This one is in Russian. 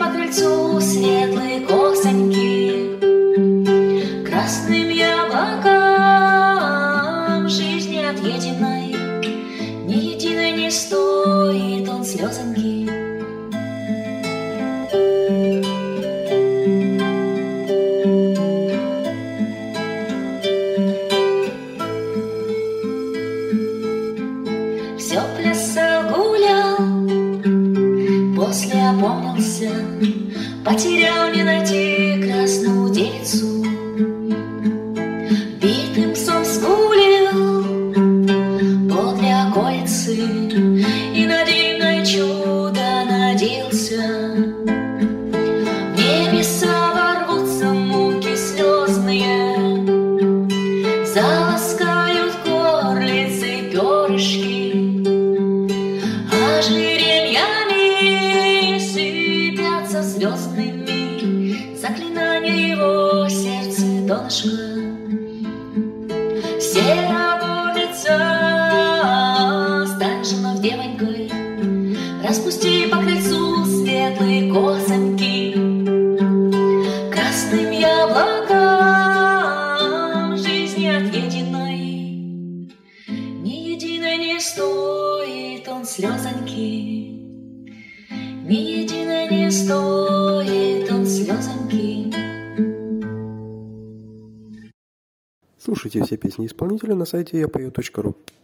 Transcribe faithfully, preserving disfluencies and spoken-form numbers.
по крыльцу светлые косоньки, красным яблокам жизни отъеденной ни единой не стоит он слезоньки. Все плясал, гулял, после опомнился, потерял не найти красную девицу. Битым сом скулил подле околицы и на дивное чудо надеялся. В небеса ворвутся муки слезные, заласкают горлицы перышки, ожерельями сыпятся звездными заклинания его сердце донышко. Сероводица, стань же вновь девонькой, распусти по крыльцу светлые косоньки, красным яблокам жизни отъеденной ни единой не стоит он слезоньки, ни единой не стоит он слезоньки. Слушайте все песни исполнителя на сайте я пою точка ру.